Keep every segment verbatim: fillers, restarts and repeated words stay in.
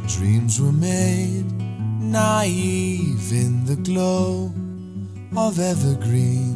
Dreams were made naive in the glow of evergreen.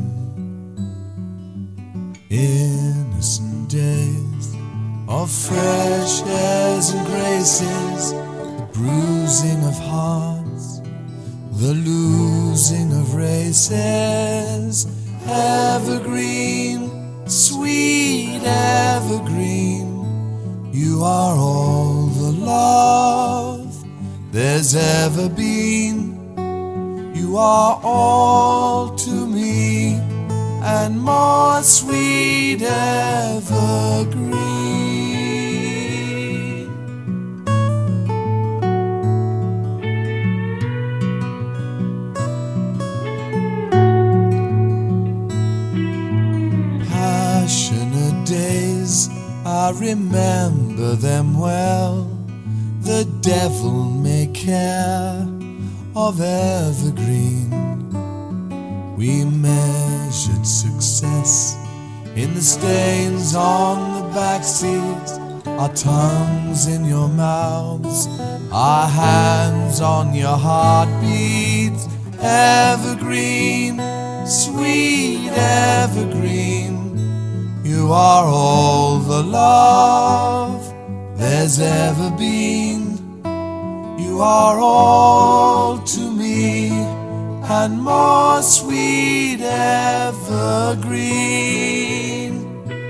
Innocent days of fresh airs and graces, the bruising of hearts, the losing of races. Evergreen, sweet evergreen, you are all the love there's ever been. You are all to me, and more sweet evergreen. Passionate days, I remember them well. The devil may care of evergreen. We measured success in the stains on the back seats, our tongues in your mouths, our hands on your heartbeats. Evergreen, sweet evergreen, you are all the love there's ever been. You are all to me, and more sweet evergreen.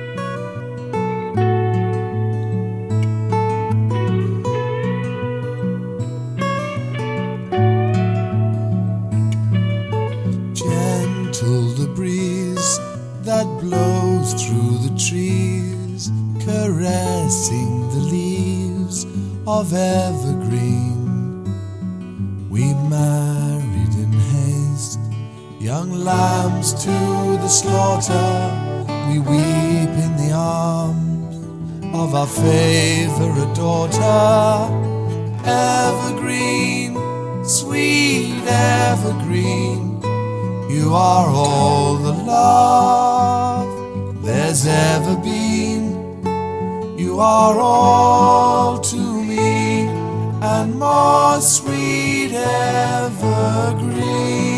Gentle the breeze that blows through the trees, caressing the leaves of evergreen. We married in haste, young lambs to the slaughter. We weep in the arms of our favorite daughter. Evergreen, sweet evergreen, you are all the love there's ever been. You are all to me, and more sweet evergreen.